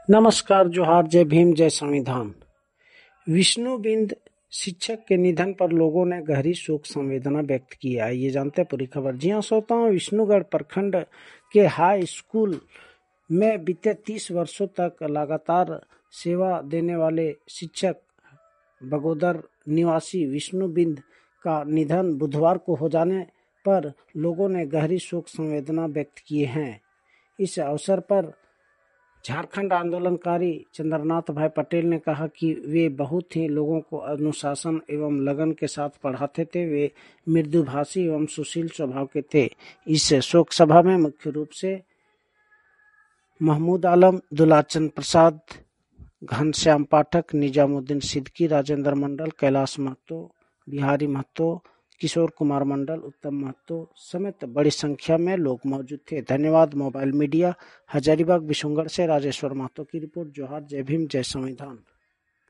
नमस्कार, जोहार, जय भीम, जय संविधान। विष्णु बिंद शिक्षक के निधन पर लोगों ने गहरी शोक संवेदना व्यक्त की है। आइए जानते हैं पूरी खबर। जी हां, श्रोताओं, विष्णुगढ़ प्रखंड के हाई स्कूल में बीते 30 वर्षों तक लगातार सेवा देने वाले शिक्षक बगोदर निवासी विष्णु बिंद का निधन बुधवार को हो जाने पर लोगों ने गहरी शोक संवेदना व्यक्त किए हैं। इस अवसर पर झारखंड आंदोलनकारी चंद्रनाथ भाई पटेल ने कहा कि वे बहुत ही लोगों को अनुशासन एवं लगन के साथ पढ़ाते थे। वे मृदुभाषी एवं सुशील स्वभाव के थे। इस शोक सभा में मुख्य रूप से महमूद आलम, दुलाचंद प्रसाद, घनश्याम पाठक, निजामुद्दीन सिद्दीकी, राजेंद्र मंडल, कैलाश महतो, बिहारी महतो, किशोर कुमार मंडल, उत्तम महतो समेत बड़ी संख्या में लोग मौजूद थे। धन्यवाद। मोबाइल मीडिया, हजारीबाग, बिशुनगढ़ से राजेश्वर महतो की रिपोर्ट। जोहार, जय भीम, जय संविधान।